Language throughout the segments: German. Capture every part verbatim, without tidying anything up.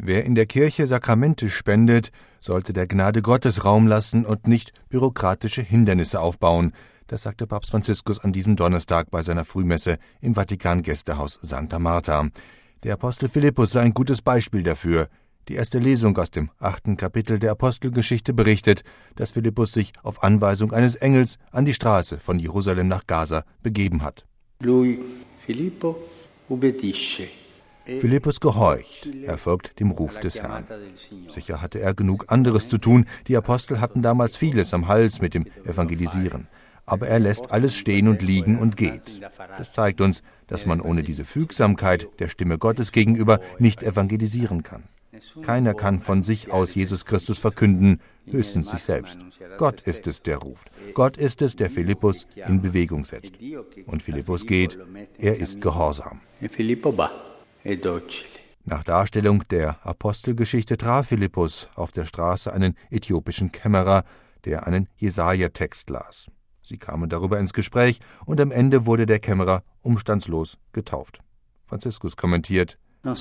Wer in der Kirche Sakramente spendet, sollte der Gnade Gottes Raum lassen und nicht bürokratische Hindernisse aufbauen. Das sagte Papst Franziskus an diesem Donnerstag bei seiner Frühmesse im Vatikan-Gästehaus Santa Marta. Der Apostel Philippus sei ein gutes Beispiel dafür. Die erste Lesung aus dem achten Kapitel der Apostelgeschichte berichtet, dass Philippus sich auf Anweisung eines Engels an die Straße von Jerusalem nach Gaza begeben hat. Lui, Filippo, ubbidisce. Philippus gehorcht, er folgt dem Ruf des Herrn. Sicher hatte er genug anderes zu tun, die Apostel hatten damals vieles am Hals mit dem Evangelisieren. Aber er lässt alles stehen und liegen und geht. Das zeigt uns, dass man ohne diese Fügsamkeit der Stimme Gottes gegenüber nicht evangelisieren kann. Keiner kann von sich aus Jesus Christus verkünden, höchstens sich selbst. Gott ist es, der ruft. Gott ist es, der Philippus in Bewegung setzt. Und Philippus geht, er ist gehorsam. Nach Darstellung der Apostelgeschichte traf Philippus auf der Straße einen äthiopischen Kämmerer, der einen Jesaja-Text las. Sie kamen darüber ins Gespräch und am Ende wurde der Kämmerer umstandslos getauft. Franziskus kommentiert: Man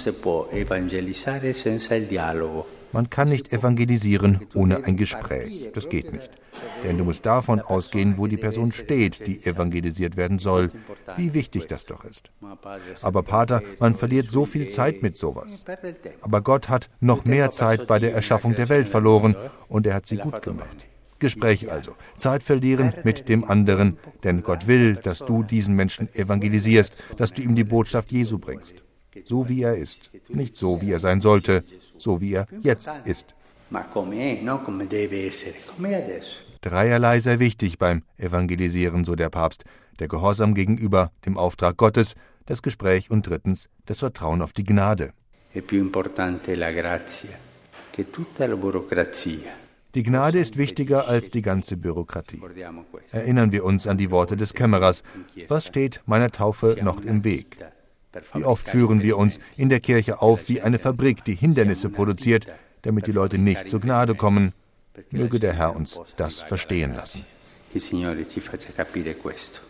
kann nicht evangelisieren ohne ein Gespräch. Das geht nicht. Denn du musst davon ausgehen, wo die Person steht, die evangelisiert werden soll. Wie wichtig das doch ist. Aber Pater, man verliert so viel Zeit mit sowas. Aber Gott hat noch mehr Zeit bei der Erschaffung der Welt verloren und er hat sie gut gemacht. Gespräch also. Zeit verlieren mit dem anderen, denn Gott will, dass du diesen Menschen evangelisierst, dass du ihm die Botschaft Jesu bringst. So wie er ist, nicht so wie er sein sollte, so wie er jetzt ist. Dreierlei sei wichtig beim Evangelisieren, so der Papst, der Gehorsam gegenüber dem Auftrag Gottes, das Gespräch und drittens das Vertrauen auf die Gnade. Die Gnade ist wichtiger als die ganze Bürokratie. Erinnern wir uns an die Worte des Kämmerers. Was steht meiner Taufe noch im Weg? Wie oft führen wir uns in der Kirche auf wie eine Fabrik, die Hindernisse produziert, damit die Leute nicht zur Gnade kommen. Möge der Herr uns das verstehen lassen.